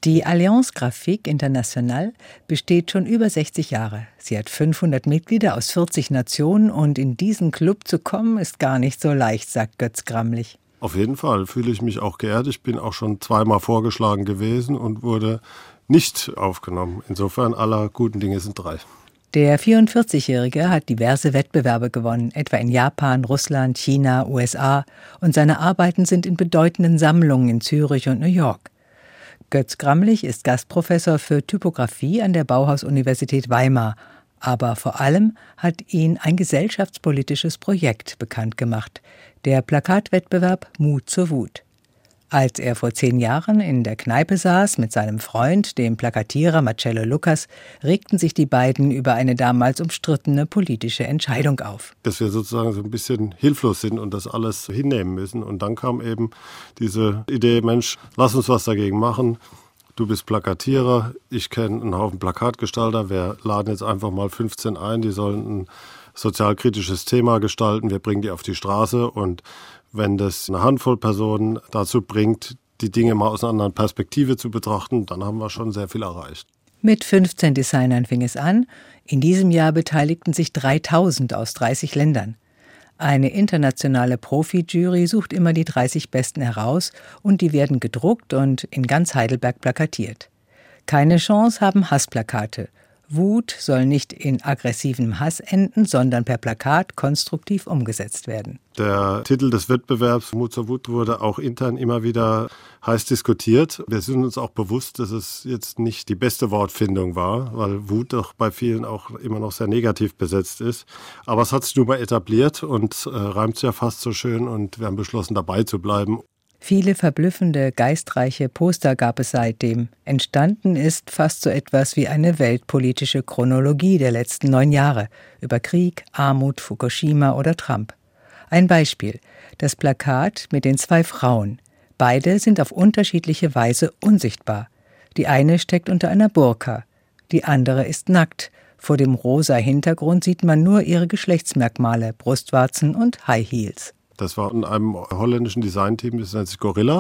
Die Alliance Graphique Internationale besteht schon über 60 Jahre. Sie hat 500 Mitglieder aus 40 Nationen und in diesen Club zu kommen, ist gar nicht so leicht, sagt Götz Gramlich. Auf jeden Fall fühle ich mich auch geehrt. Ich bin auch schon zweimal vorgeschlagen gewesen und wurde nicht aufgenommen. Insofern aller guten Dinge sind drei. Der 44-Jährige hat diverse Wettbewerbe gewonnen, etwa in Japan, Russland, China, USA. Und seine Arbeiten sind in bedeutenden Sammlungen in Zürich und New York. Götz Gramlich ist Gastprofessor für Typografie an der Bauhaus-Universität Weimar. Aber vor allem hat ihn ein gesellschaftspolitisches Projekt bekannt gemacht, der Plakatwettbewerb Mut zur Wut. Als er vor 10 Jahren in der Kneipe saß mit seinem Freund, dem Plakatierer Marcello Lucas, regten sich die beiden über eine damals umstrittene politische Entscheidung auf. Dass wir sozusagen so ein bisschen hilflos sind und das alles hinnehmen müssen. Und dann kam eben diese Idee, Mensch, lass uns was dagegen machen. Du bist Plakatierer, ich kenne einen Haufen Plakatgestalter. Wir laden jetzt einfach mal 15 ein, die sollen ein sozialkritisches Thema gestalten. Wir bringen die auf die Straße und wenn das eine Handvoll Personen dazu bringt, die Dinge mal aus einer anderen Perspektive zu betrachten, dann haben wir schon sehr viel erreicht. Mit 15 Designern fing es an. In diesem Jahr beteiligten sich 3000 aus 30 Ländern. Eine internationale Profi-Jury sucht immer die 30 Besten heraus und die werden gedruckt und in ganz Heidelberg plakatiert. Keine Chance haben Hassplakate. Wut soll nicht in aggressivem Hass enden, sondern per Plakat konstruktiv umgesetzt werden. Der Titel des Wettbewerbs Mut zur Wut wurde auch intern immer wieder heiß diskutiert. Wir sind uns auch bewusst, dass es jetzt nicht die beste Wortfindung war, weil Wut doch bei vielen auch immer noch sehr negativ besetzt ist. Aber es hat sich nun mal etabliert und reimt ja fast so schön und wir haben beschlossen, dabei zu bleiben. Viele verblüffende, geistreiche Poster gab es seitdem. Entstanden ist fast so etwas wie eine weltpolitische Chronologie der letzten 9 Jahre über Krieg, Armut, Fukushima oder Trump. Ein Beispiel: das Plakat mit den 2 Frauen. Beide sind auf unterschiedliche Weise unsichtbar. Die eine steckt unter einer Burka, die andere ist nackt. Vor dem rosa Hintergrund sieht man nur ihre Geschlechtsmerkmale, Brustwarzen und High Heels. Das war in einem holländischen Designteam, das nennt sich Gorilla.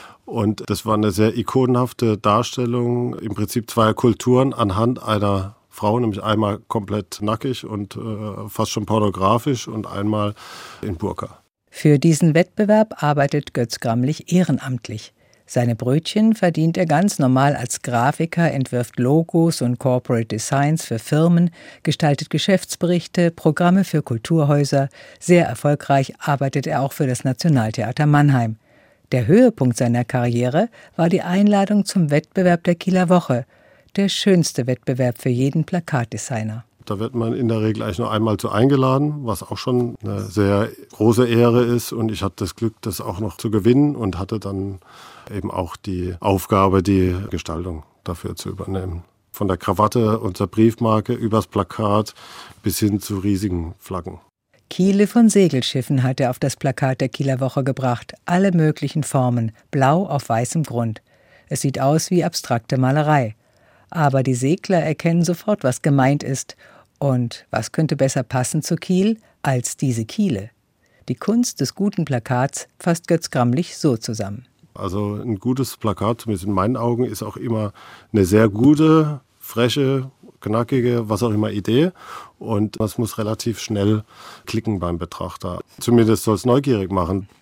Und das war eine sehr ikonenhafte Darstellung, im Prinzip zweier Kulturen anhand einer Frau, nämlich einmal komplett nackig und fast schon pornografisch und einmal in Burka. Für diesen Wettbewerb arbeitet Götz Gramlich ehrenamtlich. Seine Brötchen verdient er ganz normal als Grafiker, entwirft Logos und Corporate Designs für Firmen, gestaltet Geschäftsberichte, Programme für Kulturhäuser. Sehr erfolgreich arbeitet er auch für das Nationaltheater Mannheim. Der Höhepunkt seiner Karriere war die Einladung zum Wettbewerb der Kieler Woche, der schönste Wettbewerb für jeden Plakatdesigner. Da wird man in der Regel eigentlich nur einmal zu eingeladen, was auch schon eine sehr große Ehre ist. Und ich hatte das Glück, das auch noch zu gewinnen und hatte dann eben auch die Aufgabe, die Gestaltung dafür zu übernehmen. Von der Krawatte und der Briefmarke übers Plakat bis hin zu riesigen Flaggen. Kiele von Segelschiffen hat er auf das Plakat der Kieler Woche gebracht. Alle möglichen Formen, blau auf weißem Grund. Es sieht aus wie abstrakte Malerei. Aber die Segler erkennen sofort, was gemeint ist. Und was könnte besser passen zu Kiel als diese Kiele? Die Kunst des guten Plakats fasst Götz Gramlich so zusammen. Also ein gutes Plakat, zumindest in meinen Augen, ist auch immer eine sehr gute, freche, knackige, was auch immer Idee. Und das muss relativ schnell klicken beim Betrachter. Zumindest soll es neugierig machen.